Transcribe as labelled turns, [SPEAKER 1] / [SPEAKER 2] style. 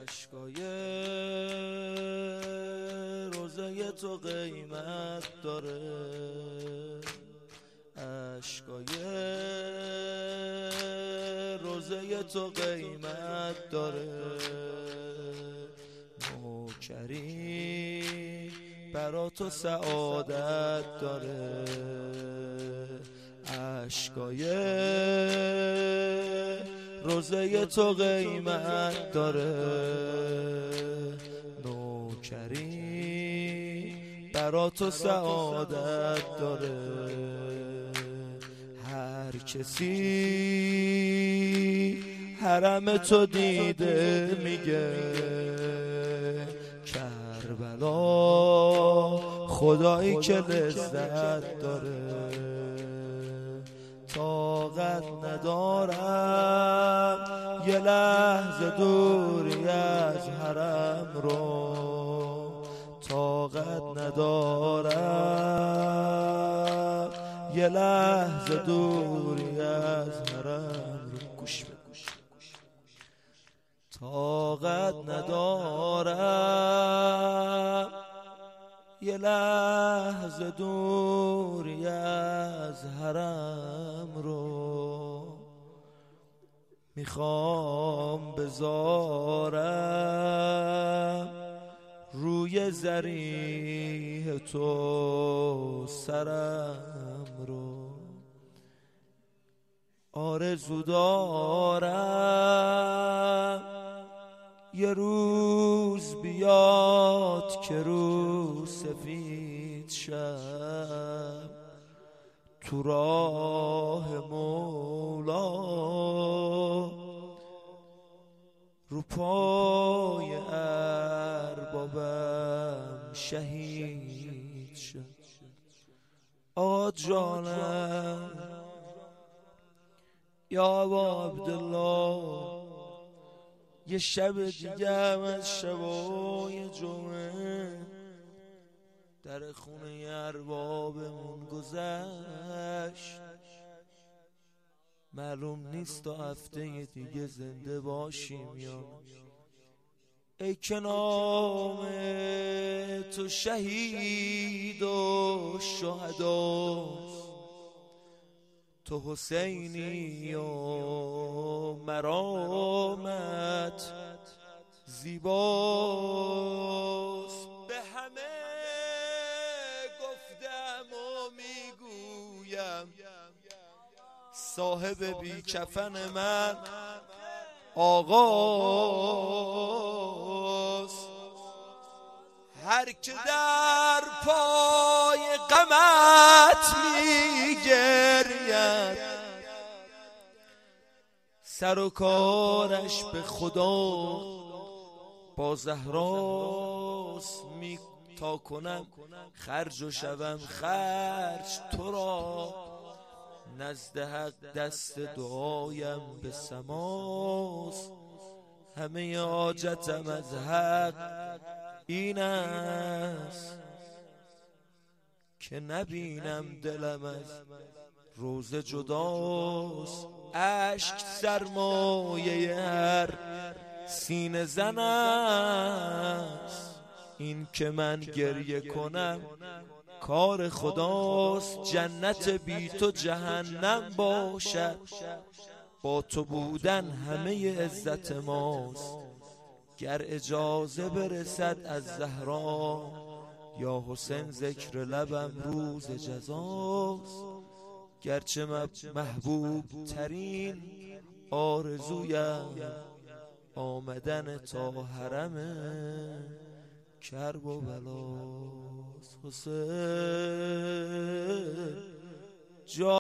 [SPEAKER 1] عشقای روزه تو قیمت داره، عشقای روزه تو قیمت داره. نوکری برا تو سعادت داره، عشقای روزه تو قیمت داره. نوکری برا تو سعادت داره. هر کسی حرم تو دیده میگه کربلا خدایی که لذت داره. طاقت ندارم یه لحظه دوری از حرم رو، طاقت ندارم یه لحظه دوری از حرم رو. گوش بده، طاقت ندارم یه لحظه دوری از حرم رو. میخوام بذارم روی ضریح تو سرم رو. آرزو دارم یه روز بیاد که رو سفید شم تو راه مولا، رو پای اربابم شهید شم. آقا جانم یا ابا عبدالله، یه شب دیگه هم از شبای جمعه در خونه اربابمون گذشت. معلوم نیست تا هفته دیگه زنده باشیم یا نه. ای که نام تو شهید و شهداست، تو حسینی و مرامت زیباست. به همه گفتم و میگویم صاحب بی کفن من آقاست. هر که در پای غمت میگرید سر و کارش به خدا با زهراست. تا کنم خرج و شوم خرج تو را، نزد حق دست دعایم به سماست. همه حاجتم از حق این است که نبینم دلم از روزه جداست. اشک سرمایه هر سینه زن است، این که من گریه کنم کار خداست. جنت بی تو جهنم باشد، با تو بودن همه عزت ماست. گر اجازه برسد از زهرا یا حسین ذکر لبم روز جزاست. گرچه محبوب ترین آرزویم آمدن تا حرم کرب و بلاست. حسین